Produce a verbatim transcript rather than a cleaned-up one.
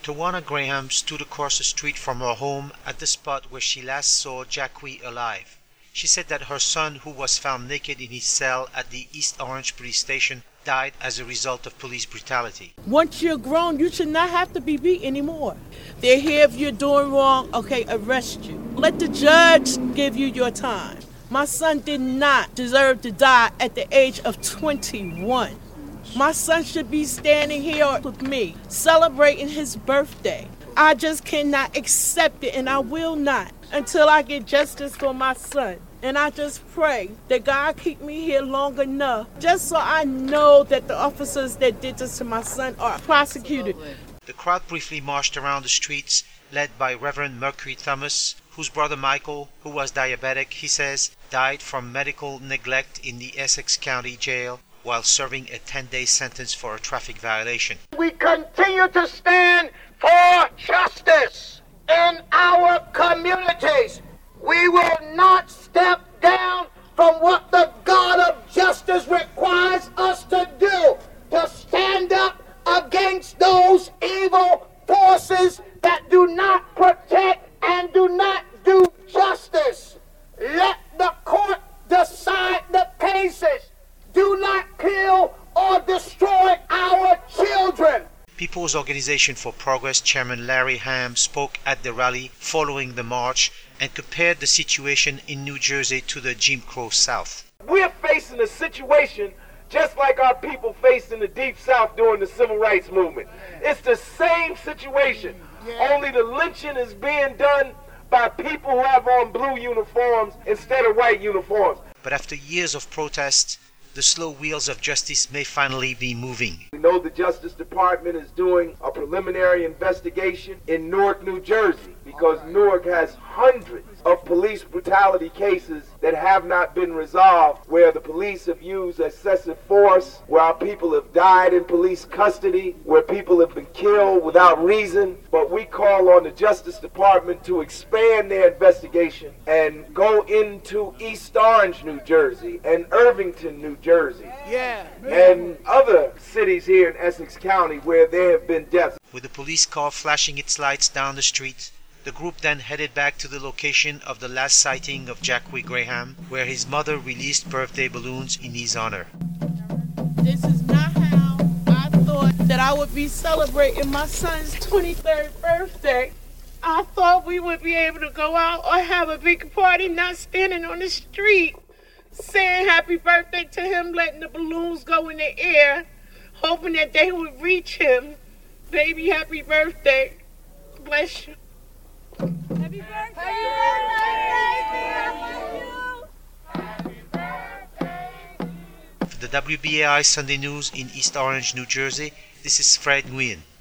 Tawana Graham stood across the street from her home at the spot where she last saw Jacqui alive. She said that her son, who was found naked in his cell at the East Orange police station, died as a result of police brutality. Once you're grown, you should not have to be beat anymore. They're here if you're doing wrong, okay, arrest you. Let the judge give you your time. My son did not deserve to die at the age of twenty-one. My son should be standing here with me, celebrating his birthday. I just cannot accept it, and I will not until I get justice for my son. And I just pray that God keep me here long enough just so I know that the officers that did this to my son are prosecuted. The crowd briefly marched around the streets, led by Reverend Mercury Thomas, whose brother Michael, who was diabetic, he says, died from medical neglect in the Essex County Jail while serving a ten-day sentence for a traffic violation. We continue to stand for justice in our communities. We will not step down from what the God of justice requires us to do, to stand up against those evil forces that do not protect and do not do justice. Let the court decide the cases. Do not kill or destroy our children. People's Organization for Progress Chairman Larry Ham spoke at the rally following the march and compared the situation in New Jersey to the Jim Crow South. We're facing a situation just like our people faced in the Deep South during the Civil Rights Movement. It's the same situation, only the lynching is being done by people who have on blue uniforms instead of white uniforms. But after years of protests, the slow wheels of justice may finally be moving. We know the Justice Department is doing a preliminary investigation in Newark, New Jersey, because Newark has hundreds of police brutality cases that have not been resolved, where the police have used excessive force, where our people have died in police custody, where people have been killed without reason. But we call on the Justice Department to expand their investigation and go into East Orange, New Jersey, and Irvington, New Jersey, Yeah. and other cities here in Essex County where there have been deaths. With the police car flashing its lights down the street, the group then headed back to the location of the last sighting of Jacqui Graham, where his mother released birthday balloons in his honor. This is not how I thought that I would be celebrating my son's twenty-third birthday. I thought we would be able to go out or have a big party, not standing on the street, saying happy birthday to him, letting the balloons go in the air, hoping that they would reach him. Baby, happy birthday. Bless you. Happy birthday! For the W B A I Sunday News in East Orange, New Jersey, this is Fred Nguyen.